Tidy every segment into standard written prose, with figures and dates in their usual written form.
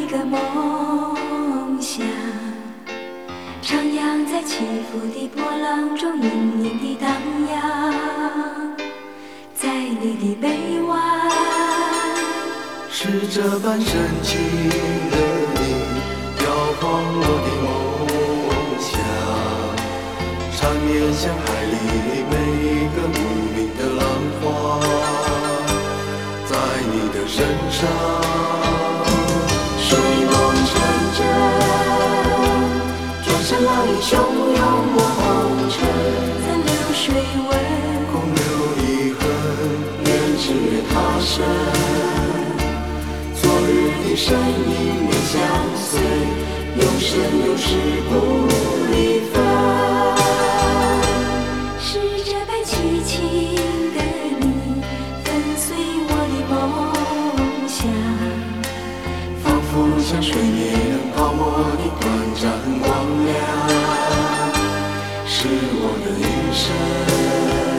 个梦想，徜徉在起伏的波浪中，隐隐地荡漾，在你的臂弯。 是这般深情的你，摇晃我的梦想，缠绵像海里每一个无名的浪花，在你的身上睡梦成真，转身浪影汹涌我红尘，残留水纹， 空留遗恨， 愿只愿他生。昨日的身影面相随，永生永世不离分。是这般凄情的你，粉碎我的梦想， 仿佛像水面泡沫的短暂光亮，是我的一生。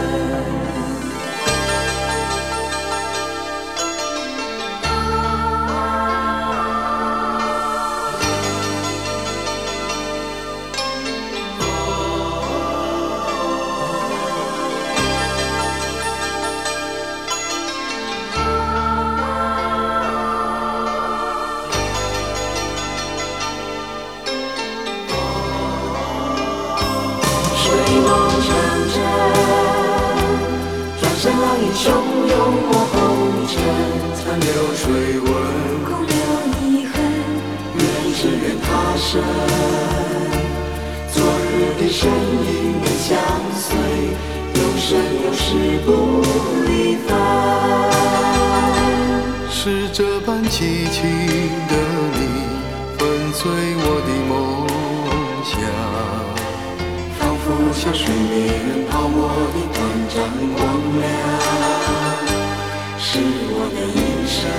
睡梦成真，转身浪影汹涌我红尘， 残留水纹， 空留遗恨， 愿只愿他生。昨日的身影面相随，永生永世不离分。是这般凄情的你，粉碎我的梦想，仿佛像水面泡沫的短暂光亮，是我的一生。